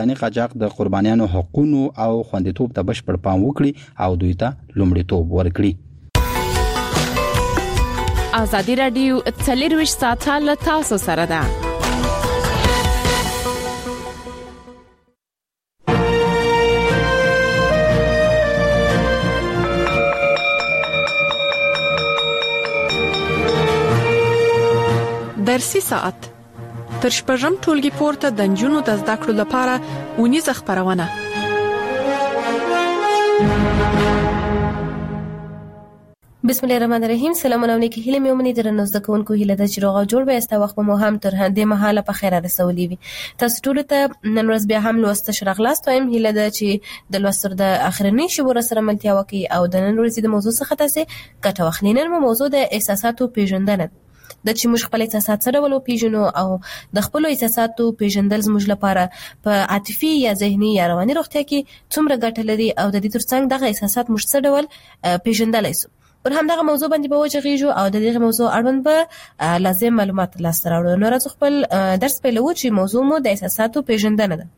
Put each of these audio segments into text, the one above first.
انساني قاچاق د قربانیانو حقوقو او خوندیتوب ته بشپړ پام وکړي او دوی ته لومړیتوب ورکړي. ازادي رادیو 24 ساعته له تاسو سره ده. درسي ساعت تر شپږم ټولګي پورته د نجونو د زده کړو لپاره ونیزه خبرونه. بسم الله الرحمن الرحیم. سلام علیکم. هیله مې ومني درنو زده کوونکو هیله ده چې روغ او جوړ به است وخت مو هم تر هندې مهاله په خیر رسولي وي. تاسو ټول ته نن ورځ بیا هم لوست شرغلاست وایم. هیله ده چې د لوستر د اخرنی شوره سره ملتیا وکي او د نن ورځې د موضوع څخه تاسو ګټه واخلئ. نن موضوع د احساساتو پیژندنه د چې موږ خپل احساسات سره ولو پیژنو او د خپل احساساتو پیژندل زموږ لپاره په عاطفي یا ذهني یا رواني روغتیا کې څومره ګټه لري او د دې ترڅنګ دغه احساسات موږ څه ډول پیژندلای شو. پر همدغه موضوع باندې به وجغیږو او د دې موضوع اړوند به لازم معلومات لاسته راوړو. نو راځو خپل درس پیلو چې موضوع مو د احساساتو پیژندنه ده.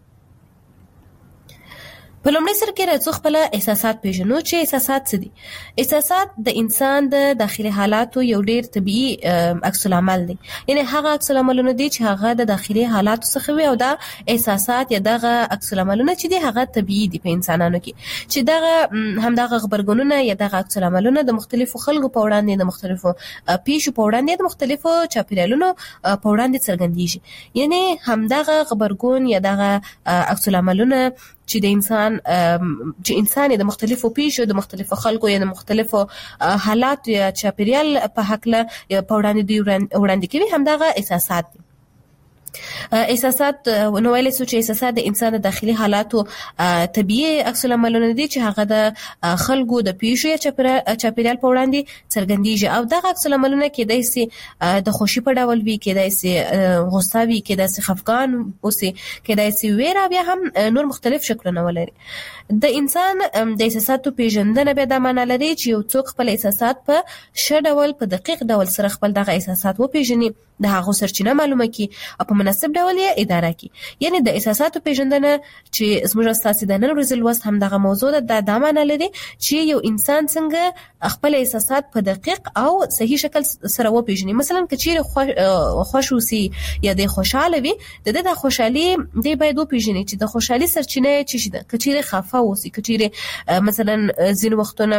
په لومړي سر کې راځو خپل احساسات پیژنو چې احساسات څه دي. احساسات د انسان د داخلي حالاتو یو ډیر طبيعي عکس العمل دی. یعنی هغه عکس العملونه دي چې هغه د داخلي حالاتو څخه وي او دا احساسات یا دغه عکس العملونه چې دي هغه طبيعي دي په انسانانو کې چې دغه هم دغه خبرګونونه یا دغه عکس العملونه د مختلفو خلکو په وړاندې د مختلفو پیښو په وړاندې د مختلفو چاپیریالونو په وړاندې څرګندېږي. یعنی هم دغه خبرګون یا دغه عکس العملونه چې د انسان د مختلفو پیښو د مختلفو خلکو یا د مختلفو حالات یا چاپیریال په حق له په وړاندې کوي هم دغه احساسات دي. احساسات نو ویل سو چې احساسات د انسان د داخلي حالاتو طبيعي عکس العملونه دي چې هغه د خلکو د پیښو یا چاپیریال په وړاندې څرګندېږي او دغه عکس العملونه کېدای شي د خوشي په ډول وي، کېدای شي غوسه وي، کېدای شي خفګان اوسي، کېدای شي ویره، بیا هم نور مختلف شکلونه ولري. د انسان د احساساتو پیژندنه به د معنی لري چې یو څوک خپل احساسات په ښه ډول په دقیق ډول سره خپل دغه احساسات وپیژني، د هغه سرچینه معلومه کی او په مناسب ډول یې اداره کی. یعنی د احساساتو پیژندنه چې زموږ اساسي د نن ورځې لوست هم دغه موضوع د معنی لري چې یو انسان څنګه خپل احساسات په دقیق او صحیح شکل سره وپیژني. مثلا کچېر خوش اوسي یا د خوشاله وي، د خوشحالي دی باید وپیژني چې د خوشحالي سرچینه څه شي ده. کچېر خفه اوسي، کچېر مثلا ځین وختونه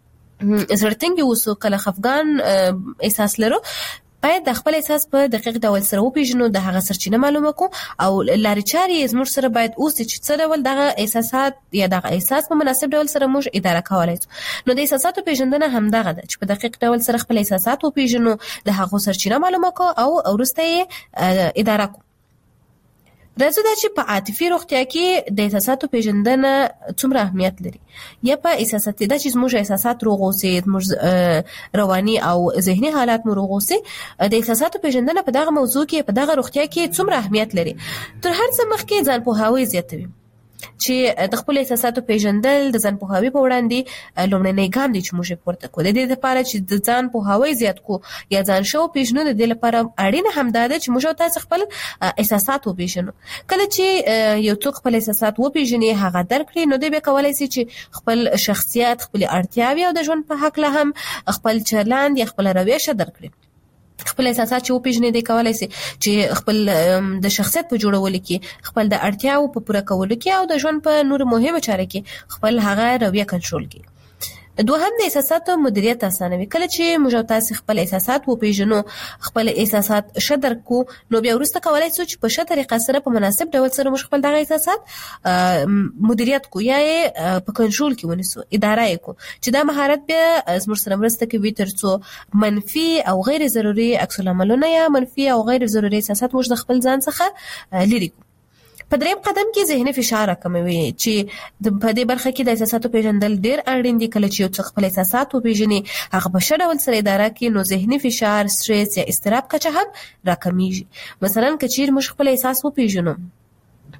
زړتنګ اوسو، کله خفګان احساس لرو، باید د خپل احساس په دقیق ډول سره وپیژنو، د هغه سرچینه معلومه کو او لارې چارې زموږ سره باید اوسي چې څه ډول دغه احساسات یا دغه احساس په مناسب ډول سره موږ اداره کولای شو. نو د احساساتو پیژندنه هم دغه ده چې په دقیق ډول سره خپل احساسات وپیژنو، د هغه سرچینه معلومه کو او وروسته یې اداره کو. راځو دا چې په عاطفي روغتیا کې د احساساتو پیژندنه څومره اهمیت لري. یا په احساساتي دا چې زموږ احساسات روغ اوسي، زموږ رواني او ذهني حالات مو روغ اوسي، د احساساتو پیژندنه په دغه موضوع کې په دغه روغتیا کې څومره اهمیت لري. تر هر څه مخکې ځان پوهاوی زیاتوي چې د خپل احساساتو پیژندل د ځان پوهاوی په وړاندې لومړنی ګام دی چې موږ پورته کوو. د دې لپاره چې د ځان پوهاوی زیات کو یا ځان شو پیژنو، د دې لپاره اړینه هم ده چې موږ تاسو خپل احساسات وپیژنو. کله چې یو څوک خپل احساسات وپیژني، هغه درک کړي، نو دوی به کولای شي چې خپل شخصیت، خپل اړتیاوې او د ژوند په حق له هم خپل چلند یا خپل رویه درک کړي. خپل احساسات چې وپیژني دی کولای شي چې خپل د شخصیت په جوړولو کې، خپل د اړتیاو په پوره کولو کې او د ژوند په نور مهمه چاره کې خپل هغه رویه کنټرول کړي. دوهم د احساساتو مدیریت اسانوي. کله چې موږ تاسو خپل احساسات وپیژنو، خپل احساسات شدر کو، نو بیا وروسته کولای شو چې په ښه طریقه سره په مناسب ډول سره موږ خپل دغه احساسات مدیریت کو یا په کنټرول کې ونیسو، اداره یې کو، چې دا مهارت بیا زموږ سره مرسته کوي ترڅو منفي او غیر ضروري عکس العملونه یا منفي او غیر ضروري احساسات موږ د خپل ځان څخه لري کو. په دریم قدم کې ذهني فشار راکموي چې په دې برخه کې د احساساتو پیژندل ډېر اړین دي. کله چې یو څوک خپل احساسات وپیژني، هغه په ښه ډول سره اداره کړي، نو ذهني فشار، سټرس یا اضطراب کچه هم راکمیږي. مثلا که چیرې موږ خپل احساس وپیژنو،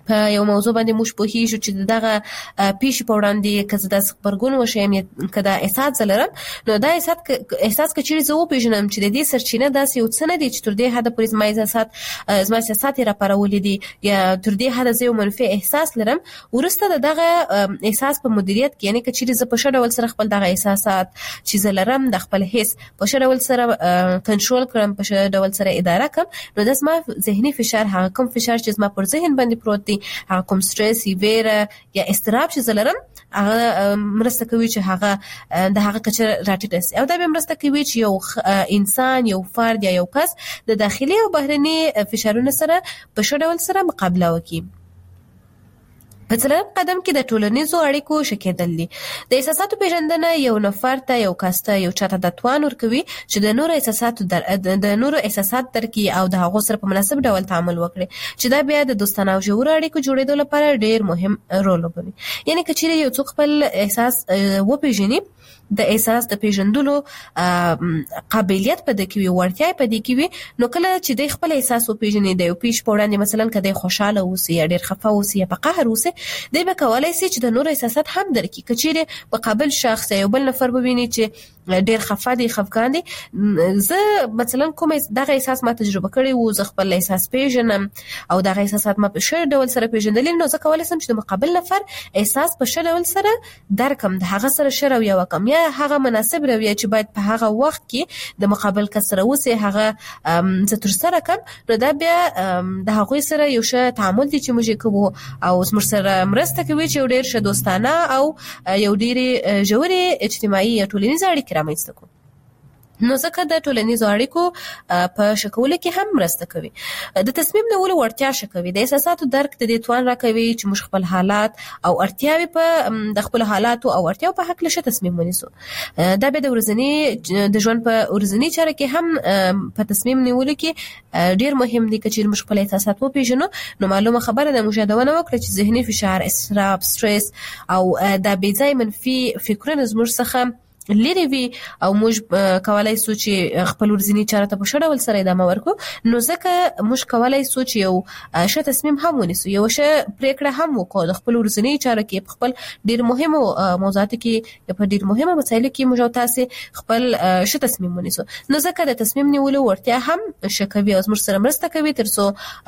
په یو موضوع باندې موږ پوهیږو چې دغه پیښې په وړاندې که زه داسې غبرګون وښیم یا که دا احساس زه لرم، نو دا احساس که چیرې زه وپېژنم چې د دې سرچینه داسې یو څه نه دی چې تر دې حده پورې زما احساسات یې راپارولي دي یا تر دې حده زه یو منفي احساس لرم، وروسته د دغه احساس په مدیریت کې، یعنې که چیرې زه په ښه ډول سره خپل دغه احساسات چې زه لرم د خپل حس په ښه ډول سره کنټرول کړم، په ښه ډول سره اداره کړم، نو دا زما ذهني فشار، هغه کوم فشار چې زما پر ذهن باندې پروت دی، هغه کوم سټرس ویره یا اضطراب چې زه لرم، هغه مرسته کوي چې هغه د هغه کچه راټیټه شي، او دا به مرسته کوي چې یو انسان، یو فرد یا یو کس د داخلي او بهرني فشارونو سره په ښه ډول سره مقابله وکړي. په څلورم قدم کې د ټولنیزو اړیکو ښه کېدل دي. د احساساتو پیژندنه یو نفر ته، یو کس ته، یو چاته د توان ورکوي چې د نورو احساسات درک کړي او د هغو سره په مناسب ډول تعامل وکړي، چې دا بیا د دوستانه او ژورو اړیکو جوړېدو لپاره ډېر مهم رول لوبوي. یعنې که چیرې یو څوک خپل احساس وپېژني، د احساس د پیژندلو قابلیت په دې کې وي، وړتیا په دې کې وي، نو کله چې د خپل احساس وپېژني، د یو پیښې په وړاندې مثلا که د خوشاله اوسي یا ډېر خفه اوسي یا په قهر اوسي، دی به کولی شي چې د نورو احساسات هم درک کړي. که چیرې مقابل شخص یا یو بل نفر وویني چې ډېر خفه دی، خفګان دی، زه مثلا کوم دغه احساس ما تجربه کړی و، زه خپل احساس پیژنم او دغه احساسات ما په ښه ډول سره پیژندلي، نو زه کولی شم چې د مقابل نفر احساس په ښه ډول سره درکم، د هغه سره ښه رویه وکړم، یا هغه مناسب رویه چې باید په هغه وخت کې د مقابل کس سره اوسي هغه زه ترسره کړم، نو دا بیا د هغوی سره یو ښه تعامل دی چې موږ یې کوو او زموږ سره مرسته کوي چې یو ډېر ښه دوستانه او یو ډېرې ژورې اجتماعي یا ټولنیزې اړیکې رامنځته کړو. نو ځکه د ټولنیزو اړیکو په ښه کولو کې هم مرسته کوي. د تصمیم نیولو وړتیا ښه کوي. د احساساتو درک د دې توان راکوي چې موږ خپل حالات او اړتیاوې په د خپلو حالاتو او اړتیاو په هکله ښه تصمیم ونیسو. دا به د ژوند په ورځني چاره کې هم په تصمیم نیولو کې ډېر مهم دی. که چیرې موږ خپل احساسات وپېژنو، نو معلومه خبره ده موږ یادونه وکړه چې ذهني فشار، اضطراب، سټرس او دا بې ځایه منفي فکرونه زموږ څخه لري وي او موږ کولای شو چې خپل ورځنی چاره ته په ښه ډول سره ادامه ورکړو، نو ځکه موږ کولای شو چې یو ښه تصمیم هم ونیسو، یو ښه پریکړه هم وکړو د خپل ورځنی چاره کې، په خپل ډېر مهمو موضوعاتو کې، په ډېر مهمو مسایلو کې موږ او تاسو خپل ښه تصمیم ونیسو. نو ځکه د تصمیم نیولو وړتیا هم ښه کوي او موږ سره مرسته کوي ترڅو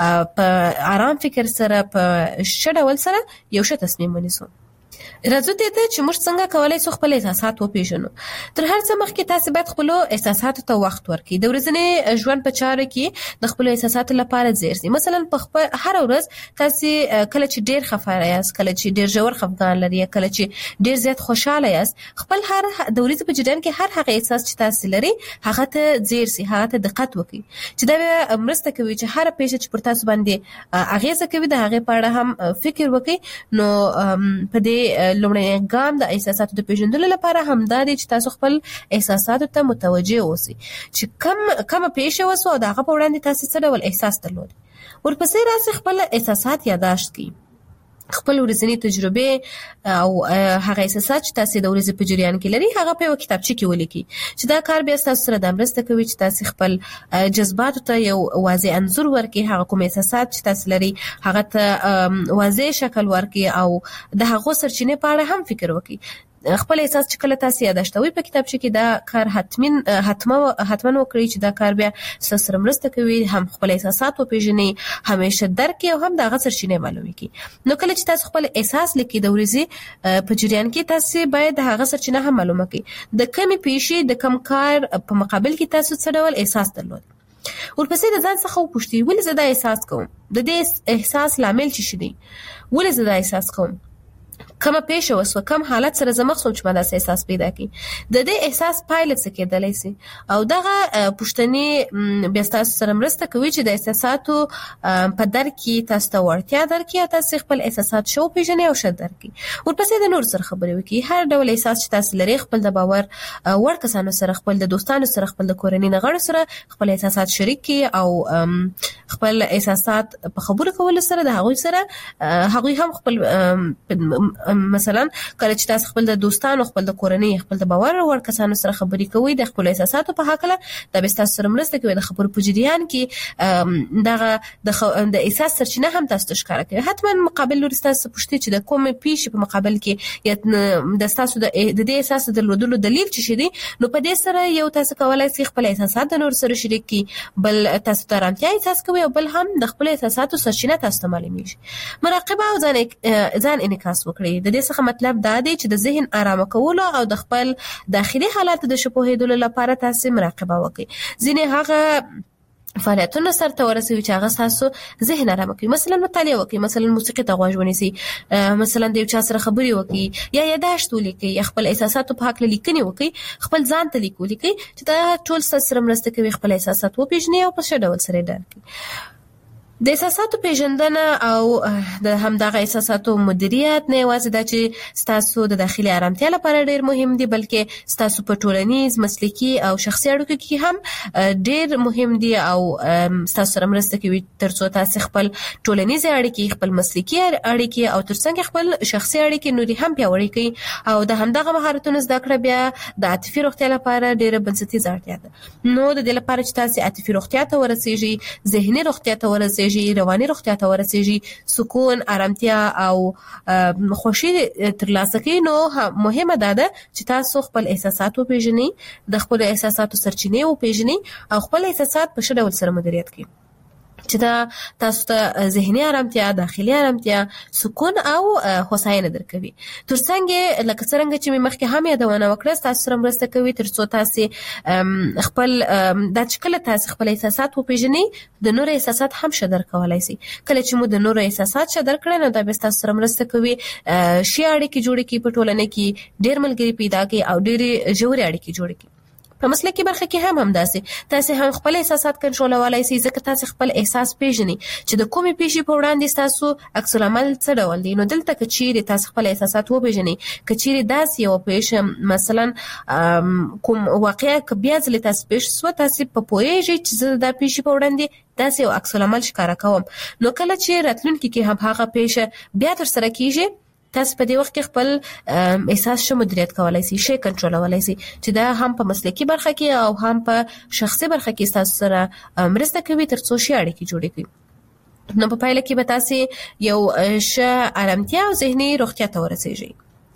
په آرام فکر سره په ښه ډول سره یو ښه تصمیم ونیسو. راځو دې ته چې موږ څنګه کولای شو خپل احساسات وپېژنو. تر هر څه مخکې تاسو باید خپل احساساتو ته وخت ورکړئ. د ورځني ژوند په چارو کې د خپل احساساتو لپاره ځیر شئ. مثلا په خپل هر ورځ تاسو کله چې ډېر خفه یاست، کله چې ډېر ژور خفګان لري، کله چې ډېر زیات خوشاله یاست، خپل هر د ورځې په جریان کې هر هغه احساس چې تاسو لري هغه ته ځیر شئ، هغه ته دقت وکړئ، چې دا مرسته کوي چې هر پیښه چې پر تاسو باندې اغیزه کوي د هغه په اړه هم فکر وکړئ. نو په دې لومړی ګام د احساساتو د پیژندلو لپاره هم دا دی چې تاسو خپل احساساتو ته متوجه اوسئ چې کومه پیښه وسوه او د هغه په وړاندې تاسو څه ډول احساس درلود. ورپسې راسئ خپل احساسات یادداشت کړئ، خپل ورځنی تجربه او هغه احساسات چې تاسو د ورځې په جریان کې لري هغه په کتابچه کې ولیکئ، چې دا کار بیا تاسو سره د مرسته کوي چې تاسو خپل جذباتو ته یو واضح انځور ورکړئ، هغه کوم احساسات چې تاسو لري هغه ته واضح شکل ورکړئ او د هغو سرچینې په اړه هم فکر وکړئ. خپل احساس چې کله تاسو یاداشتوي په کتابچه کې دا کار حتما وکړئ چې دا کار بیا سره مرسته کوي هم خپل احساسات وپېژنئ، همیشه درک کړئ او هم د هغه سرچینې معلومې کړئ. نو کله چې تاسو خپل احساس لیکئ د ورځې په جریان کې تاسو باید د هغه سرچینه هم معلومه کړئ، د کومې پیښې د کوم کار په مقابل کې تاسو څه ډول احساس درلود. ورپسې د ځان څخه وپوښتئ ولې زه دا احساس کوم، د دې احساس لامل څه دی، ولې زه دا احساس کوم، کومه پیښه وسوه، کوم حالت سره زه مخ شوم چې ما داسې احساس پیدا کړي، د دې احساس پایله څه کېدلی شي. او دغه پوښتنې بیا تاسو سره مرسته کوي چې د احساساتو په درک کې تاسو ته وړتیا درکړي او تاسو خپل احساسات ښه وپېژنئ او ښه درک کړئ. ورپسې د نورو سره خبرې وکړئ، هر ډول احساس چې تاسو لرئ خپل د باور وړ کسانو سره، خپل د دوستانو سره، خپل د کورنۍ غړو سره خپل احساسات شریک کړئ او خپل احساسات په خبرو کولو سره د هغوی سره هغوی هم خپل مثلا کله چې تاسو خپل د دوستانو خپل د کورنۍ خپل د باور وړ کسانو سره خبرې کوئ د خپل احساساتو په حق له د تاسو سره مرسته کوي د خبرو په جریان کې دغه د احساس سرچینه هم تاسو ته ښکاره کوي. حتما مقابل لوري تاسو پوښتنه چې د کوم پیښې په مقابل کې یا د تاسو د دې احساس د لودلو دلیل څه شي دي، نو په دې سره یو تاسو کولای شئ خپل احساسات د نور سره شریک کړئ، بل تاسو ته آرامتیا احساس کوي او بل هم د خپل احساساتو سرچینه تاسو ته معلومیږي. مراقبه او ځان انعکاس وکړئ. د دې څخه مطلب دا دی چې د ذهن آرام کولو او د خپل داخلي حالات د شپوهیدلو لپاره تاسو مراقبه وکړئ. ځینې هغه فعالیتونه سره ورسوي چې هغه تاسو ذهن آرام کوي. مثلا مطالعه وکړئ، مثلا موسیقي ته غوږ ونیسئ، مثلا د یو چا سره خبرې وکړئ یا یاداشت ولیکئ یا خپل احساساتو په حق لیکنې وکړئ، خپل ځان ته لیکئ چې دا ټول سره مرسته کوي خپل احساسات وپیژنئ او په ښه ډول سره درک کړئ. د احساساتو پیژندنه او د همدغه احساساتو مدیریت نه یوازې دا چې تاسو د داخلي آرامتیا لپاره ډیر مهم دي، بلکې تاسو په ټولنیز، مسلکي او شخصي اړیکو کې هم ډیر مهم دي او تاسو سره مرسته کوي ترڅو تاسو خپل ټولنیز اړیکې، خپل مسلکي اړیکې او ترڅنګ خپل شخصي اړیکې نوري هم پیاوړې کړئ. او د همدغه مهارتونو زده کړه بیا د عاطفي روغتیا لپاره ډیره بنسټیزه اړتیا ده. نو د دې لپاره چې تاسو عاطفي روغتیا ته ورسیږئ، ذهني روغتیا ته ورسیږئ، رواني روغتیا ته ورسیږي، سکون، آرامتیا او خوشي ترلاسه کړئ، نو مهمه ده چې تاسو خپل احساسات وپیژنئ، د خپل احساساتو سرچینې وپیژنئ او خپل احساسات په ښه ډول سره مدیریت کړئ چې دا تاسو ته ذهني آرامتیا، داخلي آرامتیا، سکون او هوساینه درکوي. ترڅنګ لکه څنګه چې مخکې هم یادونه وکړه، تاسو سره مرسته کوي ترڅو تاسو خپل د چکله تاسو خپل احساسات وپیژنئ، د نور احساسات هم شدر کولای شي. کله چې مو د نور احساسات شدر کړئ نو دا به تاسو سره مرسته کوي شي اړیکې جوړې کړئ، په ټولنه کې ډېر ملګري پیدا کړئ او ډېرې ژورې اړیکې جوړې کړئ. په مسلکي برخه کې هم همداسې تاسو هم خپل احساسات کنټرولولای شئ، ځکه تاسو خپل احساس پیژنئ چې د کومې پیښې په وړاندې تاسو عکس العمل څه ډول دی. نو دلته کچېرې تاسو خپل احساسات وپیژنئ، کچېرې داسې یو پیښه مثلا کوم واقعیا ک بیا ځلې تاسو پیښ سو، تاسو په پوهیږئ چې زه د پیښې په وړاندې داسې یو عکس العمل ښکاره کوم. نو کله چې راتلونکي کې هم هغه پیښه بیا تر سره کیږي، تاسو په دې وخت کې خپل احساس شو مدیریت کولای شئ، شي کنټرولولای شئ، چې دا هم په مسلکي برخه کې او هم په شخصي برخه کې تاسو سره مرسته کوي ترڅو شي اړیکې جوړې کړئ. نو په پایله کې به تاسو یو ښه آرامتیا او ذهني روغتیا ته ورسیږئ.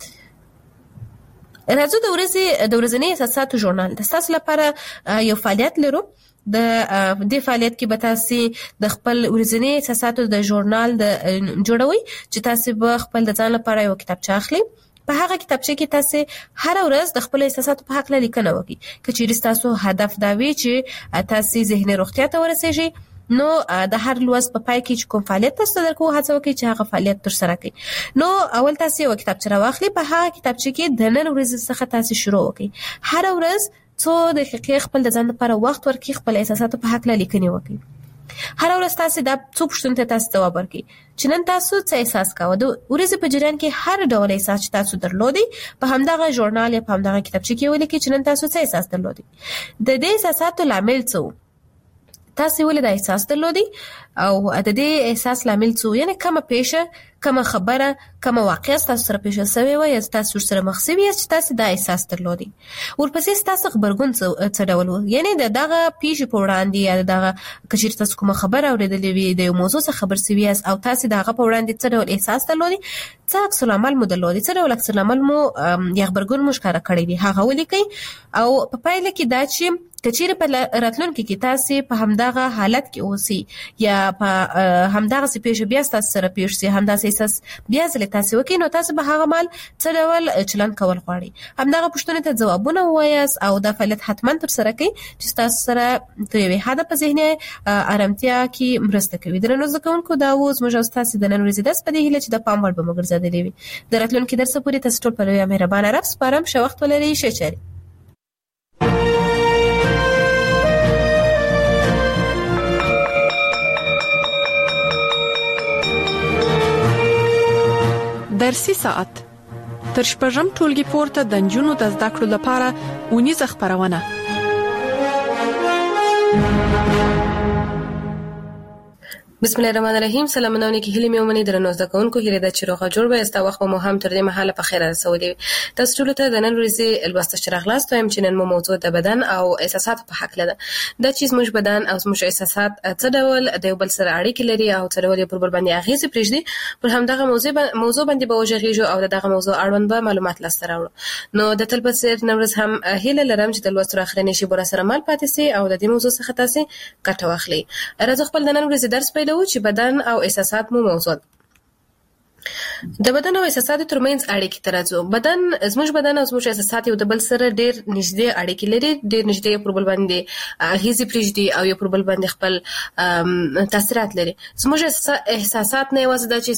راځو د ورځني احساساتو ژورنال د تاسو لپاره یو فعالیت لرو. د دې فعالیت کې به تاسو د خپل ورځني احساساتو د ژورنال د جوړوي چې تاسو به خپل د ځان لپاره یو کتابچه اخلي. په هغه کتابچه کې تاسو هر ورځ د خپل احساساتو په حق لیکنه وکړئ. کچېرې تاسو هدف دا وي چې تاسو ذهني روغتیا ته ورسیږئ، نو د هر لوست په پای کې کوم فعالیت تاسو درکو هڅه وکړئ چې هغه فعالیت تر سره کړئ. نو اول تاسو یو کتابچه راواخلئ، په هغه کتابچه کې د نن ورځې څخه تاسو شروع وکړئ. هر ورځ څو دقیقې خپل د ځان لپاره وخت ورکړئ، خپل احساساتو په حق لیکنه وکړئ. هر ورځ تاسو دا څو پوښتنې ته تاسو جواب ورکړئ چې نن تاسو څه احساس کاوه. د ورځې په جریان کې هر ډول احساس چې تاسو درلودي په همدغه ژورنال یا په همدغه کتابچه کې ولیکئ چې نن تاسو څه احساس درلودي. د دې احساساتو لامل څه، تاسو ولې دا احساس درلودي او د دې احساس لامل څه، یعنی کومه پیښه، کومه خبره، کومه واقعه تاسو سره پیښه شوې وي یا تاسو سره مخ شوی یاست چې تاسو دا احساس درلودي. ورپسې تاسو خبرګون څه ډول و، یعنی دغه پیښه په وړاندې یا دغه کچیر تاسو کومه خبره اورېدلې وي، د یو موضوع څخه خبر شوی یاست او تاسو دغه په وړاندې څه ډول احساس درلودي، څه عکس العمل مو درلودي، څه ډول عکس العمل مو یا خبرګون مو ښکاره کړی وي، هغه ولیکئ. او په پایله کې دا چې کچیر په راتلونکي کې تاسو په همدغه حالت کې اوسئ یا په همدغه پیښه بیا تاسو سره پیښ شي، همدغه احساس بیا ځلې تاسو وکړئ، نو تاسو به هغه مال څه ډول چلند کول غواړئ. همدغه پوښتنې ته ځوابونه ووایاست او دا فعالیت حتما تر سره کړئ چې تاسو سره تر یوې حده په ذهني آرامتیا کې مرسته کوي. درنو زده کوونکو، دا اوس موږ تاسو د نن ورځې درس په دې هیله چې د پام وړ به مو ګرځېدلی وي. د راتلونکي درس پورې تاسو ټول په لویه مهربانه رب سپارم. ښه وخت ولرئ. ښه چارې. درسي ساعت تر شپږم ټولګي پورته د نجونو د زده کړو لپاره اونیزه خبرونه. بسم الله الرحمن الرحیم. سلامونه کې هلي مې درنو زده کوونکو هیله ده چې روغه جوړ به استا وخت مو هم تر دې مهاله په خیر رسولي. تاسو ټول ته د نن ورځې الوسته شرغلاست وایم چې نن مو موضوع د بدن او احساسات په حق لده. دا چې زموږ بدن او زموږ احساسات څه ډول د یو بل سره اړیکې لري او څه ډول پر بل باندې اغیزه پرېږدي، پر همدغه موضوع باندې به وژغېږو او دغه موضوع اړوند به معلومات لاسته راوړو. نو د تل په څیر نن ورځ هم هیله لرم چې د لوستو اخرنی شی بر سره مال پاتې سي او د دې موضوع څخه تاسو ګټه واخلئ. راځو خپل د نن ورځې درس پیلوو چې بدن او احساسات مو موضوع ده. د بدن او احساساتو ترمنځ اړیکې ترازو. زموږ بدن او زموږ احساسات یو د بل سره ډېر نږدې اړیکې لري، ډېر نږدې پر بل باندې اغیزې پرېږدي او یو پر بل باندې خپل تاثیرات لري. زموږ احساسات نه یوازې دا چې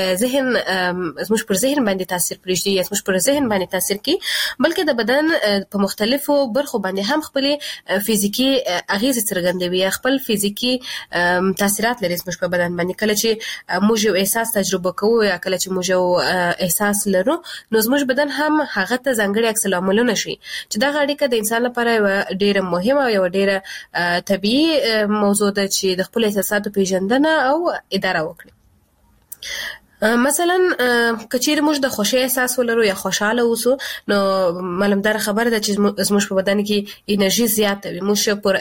زموږ پر ذهن باندې تاثیر پرېږدي یا زموږ پر ذهن باندې تاثیر کوي، بلکې د بدن په مختلفو برخو باندې هم خپل فزیکی اغیزې څرګندوي، خپل فزیکی تاثیرات لري زموږ په بدن باندې. کله چې موږ یو احساس تجربه کوو یا کله چې موږ یو احساس لرو، نو زموږ بدن هم هغه ته ځانګړي عکس العملونه شي چې دا اړیکه د انسان لپاره ډیره مهمه او ډیره طبيعي موضوع ده چې د خپل احساساتو پیژندنه او اداره وکړي. مثلا کچیر موږ د خوشی احساس ولرو یا خوشاله اوسو، نو معلومدار خبره ده چې زموږ په بدن کې انرژي زیاته وي، موږ پر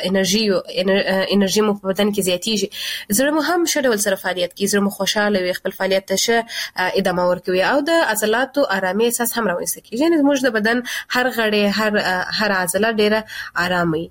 انرژي مو په بدن کې زیاتیږي، زړه مو هم ښه ډول سره فعالیت کوي، زړه مو خوشاله وي، خپل فعالیت ته ښه ادامه ورکوي او د عضلاتو آرامي احساس هم راوستل کیږي. یعنی زموږ د بدن هر غړی هر عضله ډیره آرامه.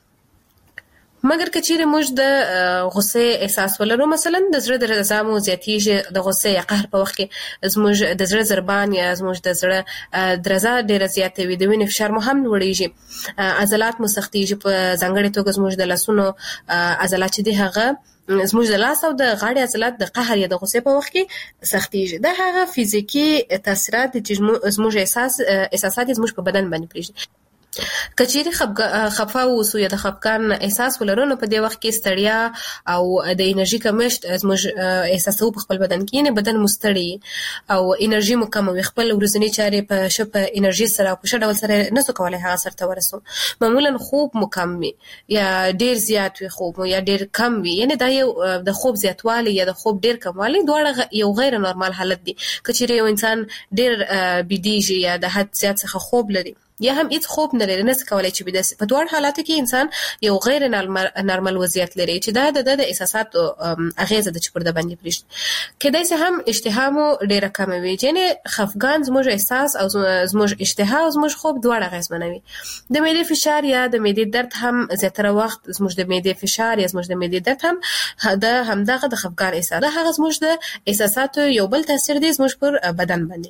مګر کچیر موږ د غصه احساس ولرو، مثلا د زړه درزا مو زیاتیږي، د غصه یا قهر په وخت کې زموږ د زړه ضربان یا زموږ د زړه درزا ډیره زیاته وي، د وینې فشار مو هم لوړیږي، عضلات مو سختیږي، په ځانګړي توګه زموږ د لاسونو عضلات چې دی هغه زموږ د لاس او د غاړې عضلات د قهر یا د غصې په وخت کې سختیږي. دا هغه فزیکی تاثیرات چې زموږ احساسات زموږ په بدن باندې پرېږدي. کچېری خفه اوسو یا د خفګان احساس ولرو، نو په دې وخت کې ستړیا او د انرژي کمښت زموږ احساسو په خپل بدن کې، یعنی بدن مستړی او انرژي مو کم وي، خپل ورځنی چارې په شپه انرژي سره او په ډول سره نسو کولای هغه سره ورسو. معمولا خوب مو کم وي یا ډیر زیات وي خوب یا ډیر کم وي، یعنی دا یو د خوب زیاتوالی یا د خوب ډیر کموالی دواړه یو غیر نورمال حالت دي. کچېری یو انسان ډیر بيدیږي یا د حد زیات څخه خوب لري یا هم هیڅ خوب نه لري، نس کولای چې بده په دوه حالاتو کې انسان یو غیر نارمل وضعیت لري چې دا د احساساتو اغیزه د چپړه باندې پرېږدي. کله چې هم اشتها مو ډیره کم وي، یعنی خفګان زموږ احساس او زموږ اشتها او زموږ خوب دواړه اغیزمنوي. د معدې فشار یا د معدې درد هم زیاتره وخت زموږ د معدې فشار یا زموږ د معدې درد هم همدغه د خفګان احساس ده، هغه زموږ د احساساتو یو بل تاثیر دی زموږ پر بدن باندې.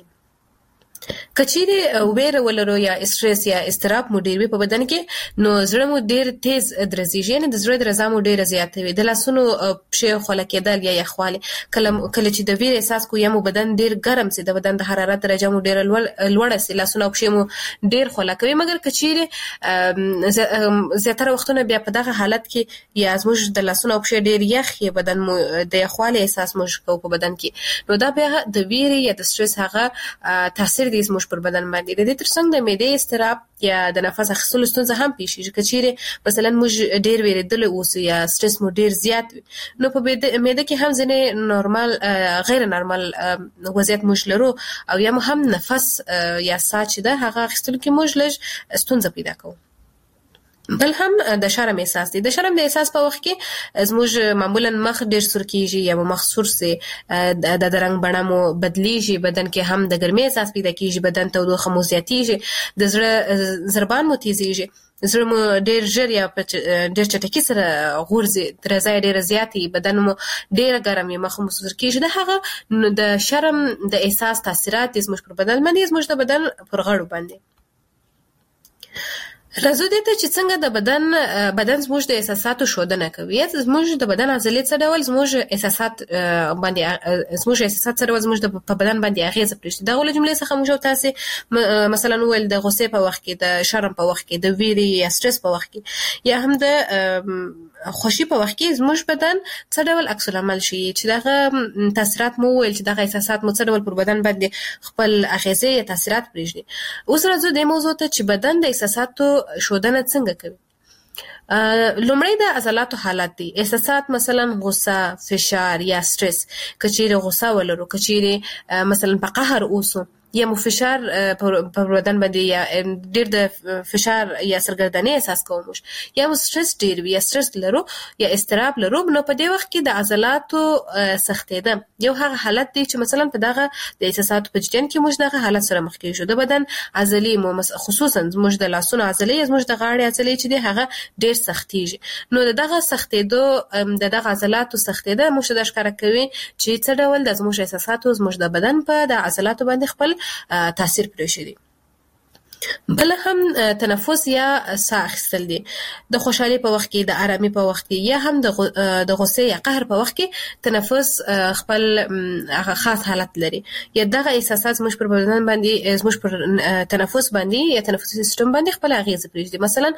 کچېری ویره ولرو یا استرس یا اضطراب مو ډیر وي په بدن کې، نو زړه مو ډیر تیز درزیږي، یعنی د زړه درزا مو ډیره زیاته وي، د لاسونو پښې خوله کېدل یا یخوالی، کله چې د ویر احساس کو یا مو بدن ډیر ګرم سي، د بدن د حرارت درجه مو ډیره لوړه سي، لاسونو او پښې مو ډیر خوله کوي. مګر کچېری زیاتره وختونه بیا په دغه حالت کې یا زموږ د لاسونو او پښې ډیر یخ یا بدن مو د یخوالی احساس مو کو په بدن کې، نو دا بیا د ویر یا د استرس هغه تاثیر دی زموږ پر بدن باندې. د دې ترڅنګ د معدې اضطراب یا د نفس اخیستلو ستونزه هم پیښیږي. کچېری مثلا موږ ډیر ویریدل اوسو یا استرس مو ډیر زیات وي، نو په معده کې هم ځینې نورمال غیر نورمال وضعیت موږ لرو او یا هم نفس یا ساه چې ده هغه اخیستلو کې موږ لږ ستونزه پیدا کوو. بل هم د شرم احساس دی. د شرم د احساس په وخت کې زموږ معمولا مخ ډیر سور کیږي یا مخ سور سي، د رنگ بڼه مو بدلیږي، بدن کې هم د ګرمۍ احساس پیدا کیږي، بدن تودوخه مو زیاتیږي، د زړه ضربان مو تیزیږي، زړه مو ډیر ژر یا ډیر چټکی سره غورځي، درزا ډیر زیاتی، بدن مو ډیر ګرم یا مخ مو سور کیږي. د هغه د شرم د احساس تاثیرات زموږ پر بدن باندې زموږ د بدن پر غړو باندې. راځو دې ته چې څنګه د بدن زموږ د احساساتو ښودنه کوي. زموږ د بدن عضلې څه ډول زموږ احساسات سره زموږ په بدن باندې اغیزه پرېږدي. دا ول جملې څخه موږ تاسو مثلا ویل د غصې په وخت کې، د شرم په وخت کې، د ویرې یا سټرس په وخت کې یا هم د خوشي په وخت کې زموږ بدن څه ډول عکس العمل شي چې دغه تاثیرات مو ویل چې دغه احساسات مو څه ډول پر بدن باندې خپل اغیزه یا تاثیرات پرېږدي. اوس راځو د موضوع ته چې بدن د احساساتو ښودنه څنګه کوي. لومړی د عضلاتو حالت دی. احساسات مثلا غصه، فشار یا سټرس. کچېره غصه ولرو، کچېره مثلا په قهر اوسو یا مو فشار په بدن باندې یا ډېر د فشار یا سرګردنۍ احساس کوو یا مو سټرس ډېر وي یا سټرس لرو یا اضطراب لرو، نو په دې وخت کې د عضلاتو سختېده یو هغه حالت دی چې مثلا په دغه د احساساتو په جریان کې موږ دغه حالت سره مخ کېږو. د بدن عضلې مو خصوصا موږ د لاسونو عضلې، موږ د غاړې عضلې چې دی هغه ډېر سختېږي. نو دغه سختېدو دغه عضلاتو سختېده موږ د ښکاره کوي چې څه ډول د زموږ احساساتو زموږ د بدن په د عضلاتو باندې خپل تاثیر پرېښی دی. بل هم تنفس یا ساه اخیستل دي. د خوشحالي په وخت کې، د آرامي په وخت کې یا هم د غصې یا قهر په وخت کې تنفس خپل خاص حالت لري. یا دغه احساسات زموږ پر بدن باندې، زموږ پر تنفس باندې یا تنفسي سیستم باندې خپل اغیزه پرېږدي. مثلا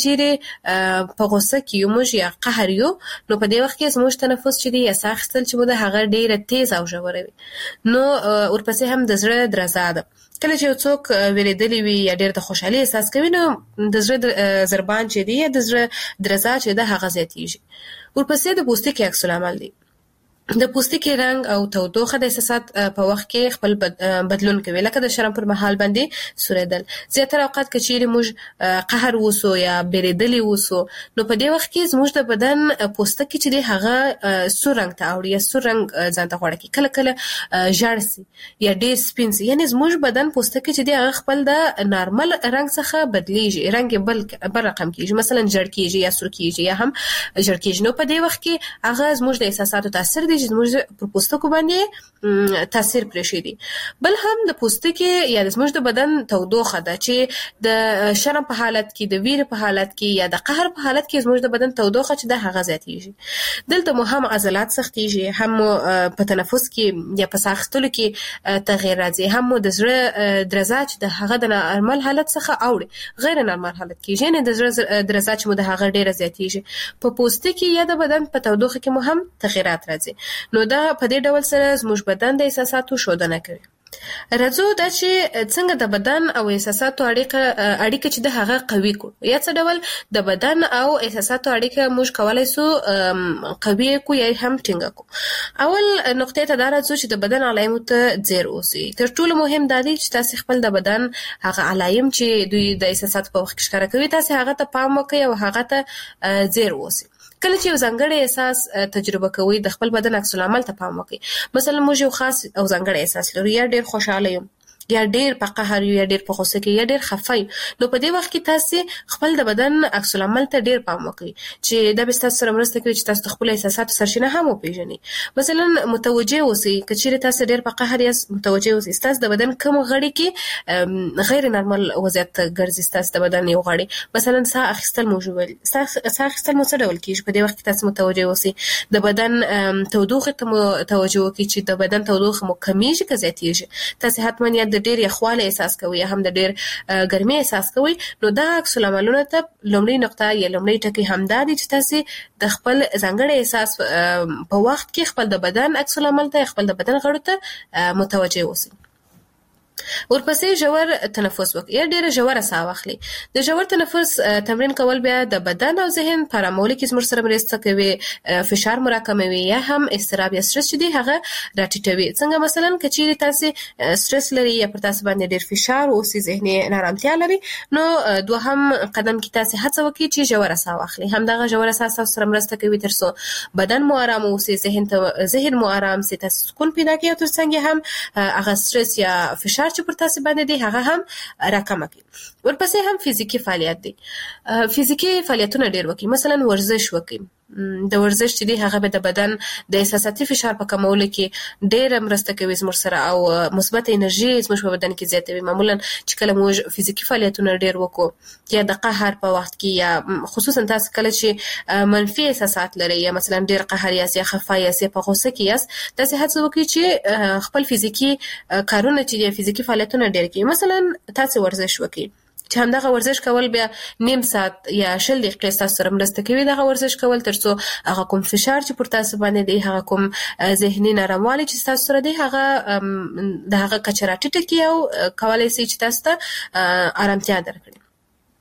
کچېرې په غصه کې یو موږ یا قهر یو، نو په دې وخت کې زموږ تنفس چې دی یا ساه اخیستل چې مو د هغه ډېره تیز او ژوره وي. نو ورپسې هم د زړه درزا ده. کله چې یو څوک ویریدلی وي یا ډېر د خوشحالي احساس کوي، نو د زړه ضربان چې دی یا د زړه درزا چې ده هغه زیاتېږي. ورپسې د پوستکي عکس العمل دی. د پوستکي رنګ او تودوخه د احساسات په وخت کې خپل بدلون کوي، لکه د شرم پر مهال باندې سوریدل. زیاتره اوقات کچېرې موږ قهر وسو یا بیریدلی وسو، نو په دې وخت کې زموږ د بدن پوستکي چې دی هغه سور رنګ ته اوړي یا سور رنګ ځان ته غواړي، کله کله ژړ سي یا ډېر سپین سي. یعنې زموږ بدن پوستکي چې دی هغه خپل د نارمل رنګ څخه بدلیږي، رنګ یې بل رقم کېږي، مثلا ژړ کېږي یا سور کېږي یا هم ژړ کېږي. نو په دې وخت کې هغه زموږ د احساساتو تاثیر دی چې زموږ پر پوستکو باندې تاثیر پرېښی دی. بل هم د پوستکي یا د زموږ د بدن تودوخه ده چې د شرم په حالت کې، د ویرې په حالت کې یا د قهر په حالت کې زموږ د بدن تودوخه چې ده هغه زیاتېږي. دلته مو هم عضلات سختېږي، هم په تنفس کې یا په ساه اخیستلو کې تغییر راځي، هم مو د زړه درزا چې د هغه د نارمل حالت څخه اوړي غیر نارمل حالت کېږي، یعنې د زړه درزا چې مو د هغه ډېره زیاتېږي. په پوستکي یا د بدن په تودوخه کې مو هم تغییرات راځي. نو دا په دې ډول سره زموږ بدن د احساساتو ښودنه کوي. راځو دا چې څنګه د بدن او احساساتو اړیکه چې د هغه قوي کو، یا څه ډول د بدن او احساساتو اړیکه موږ کولای سو قوي کو یا هم ټینګه کو. اول نقطه ته دا راځو چې د بدن علایمو ته ځیر اوسئ. تر ټولو مهم دا دی چې تاسو خپل د بدن هغه علایم چې دوی د احساساتو په وخت کې ښکاره کوي، تاسو هغه ته پام وکړئ او هغه ته ځیر اوسئ. کله چې یو ځانګړی احساس تجربه کوئ، د خپل بدن عکس العمل ته پام وکړئ. مثلا موږ یو خاص او ځانګړی احساس لرو، یا ډېر خوشاله یم یا ډېر په قهر یو یا ډېر په غوسه کې یا ډېر خفه یو، نو په دې وخت کې تاسو خپل د بدن عکس العمل ته ډېر پام وکړئ چې دا به تاسو سره مرسته کوي چې تاسو د خپل احساساتو سرچینه هم وپېژنئ. مثلا متوجه اوسئ، که چیرې تاسو ډېر په قهر یاست متوجه اوسئ تاسو د بدن کوم غړي کې غیر نارمل وضعیت ګرځي، تاسو د بدن یو غړي مثلا ساه اخیستل مو ژوول، ساه اخیستل مو څه ډول کېږي، په دې وخت کې تاسو متوجه اوسئ. د بدن تودوخې ته مو توجه وکړئ چې د بدن تودوخه مو کمیږي که زیاتېږي. تاسو حتما یا د ډېر یخوالی احساس کوي یا هم د ډېر ګرمۍ احساس کوي، نو دا عکس العملونه ته لومړۍ نقطه یا لومړۍ ټکی همدا دی چې تاسو د خپل ځانګړي احساس په وخت کې خپل د بدن عکس العمل ته، خپل د بدن غړو ته متوجه اوسئ. ورپسې ژور تنفس وکړئ یا ډېره ژوره ساه واخلئ. د ژور تنفس تمرین کول بیا د بدن او ذهن په ارامولو کې زموږ سره مرسته کوي، فشار مو راکموي یا هم اضطراب یا سټرس چې دی هغه راټیټوي. څنګه مثلا که چیرې تاسو سټرس لري یا پر تاسو باندې ډېر فشار اوسي، ذهني نارامتیا لري، نو دوهم قدم کې تاسو هڅه وکړئ چې ژوره ساه واخلئ. همدغه ژوره ساه تاسو سره مرسته کوي ترڅو بدن مو ارام اوسي، ذهن مو ارام سي، تاسو سکون پیدا کړئ او ترڅنګ هم هغه سټرس یا فشار چې پر تاسو باندې دی هغه هم راکمه کړي. ورپسې هم فزیکی فعالیت دی. فزیکی فعالیتونه ډېر وکړئ، مثلا ورزش وکړئ. د ورزش چې دی هغه به د بدن د احساساتي فشار په کمولو کې ډېره مرسته کوي زموږ سره او مثبت انرژي زموږ په بدن کې زیاتوي. معمولا چې کله موږ فزیکی فعالیتونه ډېر وکړو یا د قهر په وخت کې یا خصوصا تاسو کله چې منفي احساسات لرئ یا مثلا ډېر قهر یاست یا خفه یاست یا په غوسه کې یاست، تاسو هڅه وکړئ چې خپل فزیکی کارونه چې فزیکی فعالیتونه ډېر کړئ. مثلا تاسو ورزش وکړئ چې همدغه ورزش کول بیا نیم ساعت یا 20 دقیقې تاسو سره مرسته کوي دغه ورزش کول، ترڅو هغه کوم فشار چې پر تاسو باندې دی، هغه کوم ذهني ناراموالی چې تاسو سره دی، هغه د هغه کچه راټیټه کړي او کولای شي چې تاسو ته آرامتیا درکړي.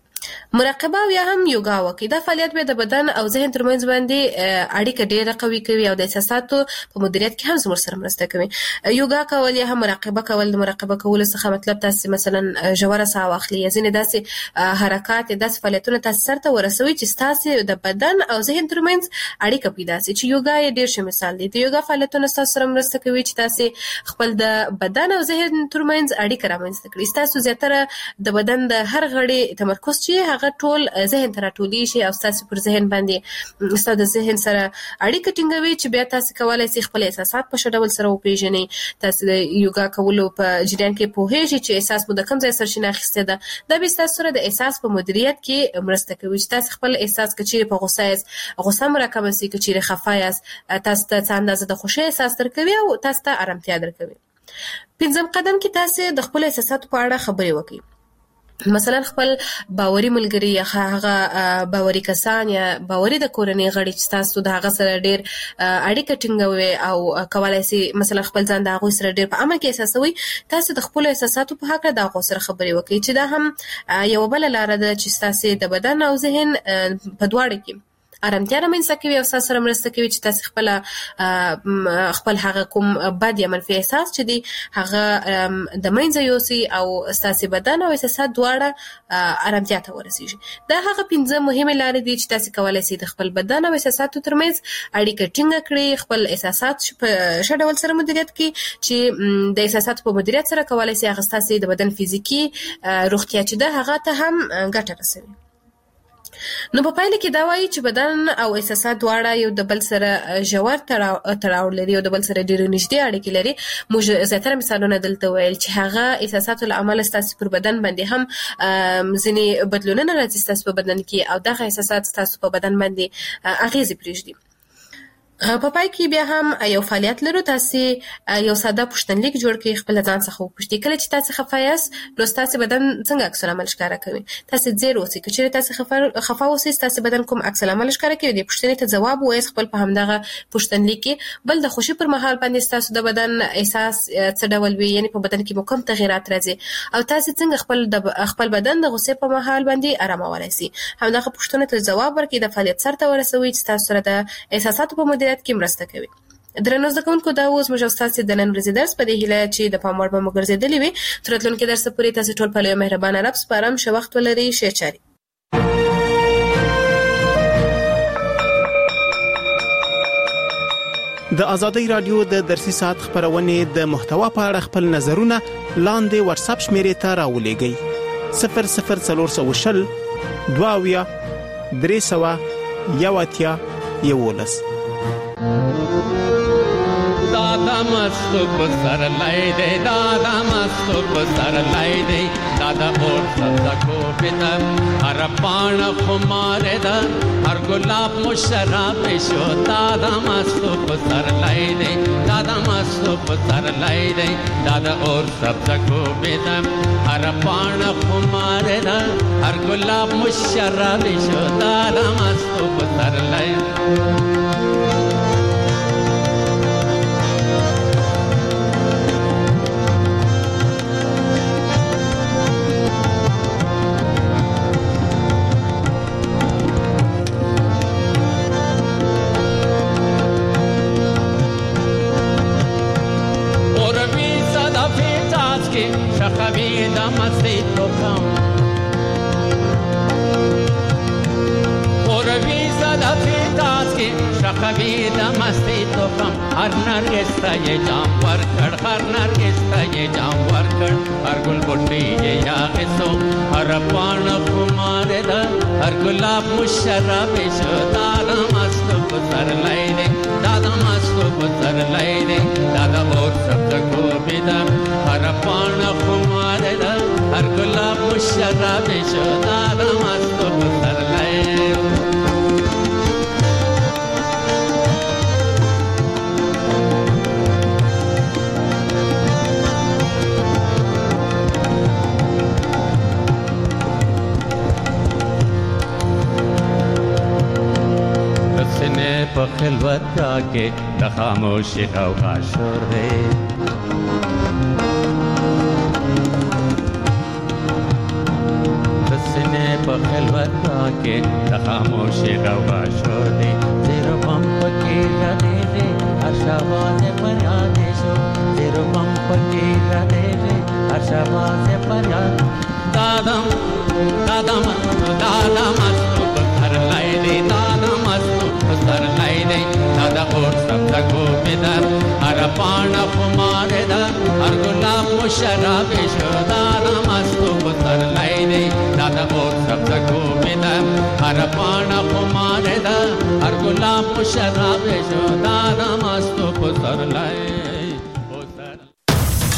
مراقبه او یا هم یوګا وکړي. دا فعالیت به د بدن او ذهن ترمنځ باندې اړیکه ډیره قوي کوي او د احساساتو په مدیریت کې هم زموږ سره مرسته کوي. یوګا کول یا هم مراقبه کول، د مراقبه کولو څخه مطلب تاسو مثلا ژوره ساه واخلي یا ځینې داسې حرکات داسې فعالیتونه تاسو سره ورسوي چې تاسو د بدن او ذهن ترمنځ اړیکه پیدا شي. چې یوګا یې ډیر ښه مثال دی. د یوګا فعالیتونه تاسو سره مرسته کوي چې تاسو خپل د بدن او ذهن ترمنځ اړیکه رامنځته کړئ. تاسو زیاتره د بدن د هر غړي تمرکز چې هغه ټول ذهن ته راټولي شي او تاسو پر ذهن باندې تاسو د ذهن سره اړیکه ټینګوي چې بیا تاسو کولای شئ خپل احساسات په ښه ډول سره وپیژنئ. تاسو د یوګا کولو په جریان کې پوهیږئ چې احساس مو د کوم ځای سرچینه اخیسته ده. دا به تاسو سره د احساس په مدیریت کې مرسته کوي چې تاسو خپل احساس کچې په غوسه یاست، غوسه مو راکمه شي، کچې خفه یاست، تاسو ته څه اندازه د خوښۍ احساس درکوي او تاسو ته آرامتیا درکوي. پنځم قدم کې تاسو د خپل احساساتو په اړه خبرې وکړئ. مثلا خپل باوري ملګری یا هغه باوري کسان یا باوري د کورنۍ غړي چې تاسو د هغه سره ډیر اړیکه ټینګوي او کولای شي مثلا خپل ځان د هغه سره ډیر په امن کې احساسوي، تاسو د خپل احساساتو په حق د هغه سره خبرې وکړئ چې دا هم یو بل لار ده چې تاسو د بدن او ذهن په دواړو کې آرامتیا رامنځته کوي او تاسو سره مرسته کوي چې تاسو خپل هغه کوم بد یا منفي احساس چې دی هغه د منځه یوسي او تاسو بدن او احساسات دواړه آرامتیا ته ورسیږي. دا هغه 5 مهمه لارې دي چې تاسو کولای شئ د خپل بدن او احساساتو ترمنځ اړیکه ټینګه کړئ، خپل احساسات په ښه ډول سره مدیریت کړئ چې د احساساتو په مدیریت سره کولای شئ هغه تاسو د بدن فزیکی روغتیا چې ده هغه ته هم ګټه رسوي. نو په پایله کې دا وایي چې بدن او احساسات دواړه یو د بل سره ژور تړاو لري او د بل سره ډېر نږدې اړیکې لري. موږ زیاتره مثالونه دلته ویل چې هغه احساساتو له امله ستاسو پر بدن باندې هم ځینې بدلونونه راځي ستاسو په بدن کې او دغه احساسات ستاسو په بدن باندې اغیزې پرېږدي. په پای کې بیا هم یو فعالیت لرو. تاسو یو ساده پوښتنلیک جوړ کړئ، خپل ځان څخه وپوښتئ کله چې تاسو خفه یاست نو تاسو بدن څنګه عکس العمل ښکاره کوي. تاسو ځیر اوسئ، چې تاسو خفه اوسئ تاسو بدن کوم عکس العمل ښکاره کوي. د پوښتنې ته جواب وایئ خپل په همدغه پوښتنلیک کې. بل د خوشي پر مهال باندې تاسو د بدن احساس څه ډول وي، یعنی په بدن کې مو کوم تغیرات راځي او تاسو څنګه خپل بدن د غوسې په مهال باندې آرامولای شئ. همدغه پوښتنې ته جواب ورکړئ، د فعالیت سره ورسوي چې تاسو سره د احساساتو په کې مرسته کوي. درنو زده کوونکو دا اوس موږ تاسو د نن ورځې درس په دې هیله چې د پام وړ به مو ګرځېدلی وي. تر راتلونکي درس پورې تاسو ټول په یو مهربانه رب سپارم. ښه وخت ولرئ. ښه چاري. د ازادۍ رادیو د درسي ساعت خبرونه د محتوا په اړه خپل نظرونه لاندې واتس اپ شمیرې ته راولېږئ. 00420 22 300 11 दादा मस्त सर लाई दे, दादा मस्त सर लाई दे, दादा और सदा को बिना हर पान खुमारे दा हर गुलाब मुशराब शो. दादा मस्त सर लाई दे, दादा मस्त सर लाई दे, दादा और सदा को बिना हर पान खुमारे दा हर गुलाब मुशराब शो. दादा मस्त सर लाई شخوی دمستی تو کم خوروی صدفی تاز کی شخوی دمستی تو کم. هر نرگستا یہ جام ورکڑ، هر نرگستا یہ جام ورکڑ، هر گل بٹی یہ یاغسو، هر پان خمار دا هر گلاب مشرب شو. دادا مستو بسر لائی دے، دادا مستو بسر لائی دے، دادا اور سب تکو بیدم هر پان خمار دا هر گلاب مشرب شو. دادا مستو بسر لائی دے. په خلوت کې د خاموشي غوغا شور دی. د سینې په خلوت रदेजे हर्षवासे फरियाद दादम दादम दादमस्तु पुत्र लाइदे दादमस्तु पुत्र लाइदे दादा और शब्द गोपिदा हर पाण कुमारेदा हर गुलाब मुशराबे शो दादमस्तु पुत्र लाइदे दादा और शब्द गोपिदा हर पाण कुमारेदा हर गुलाब मुशराबे शो दादमस्तु पुत्र लाइदे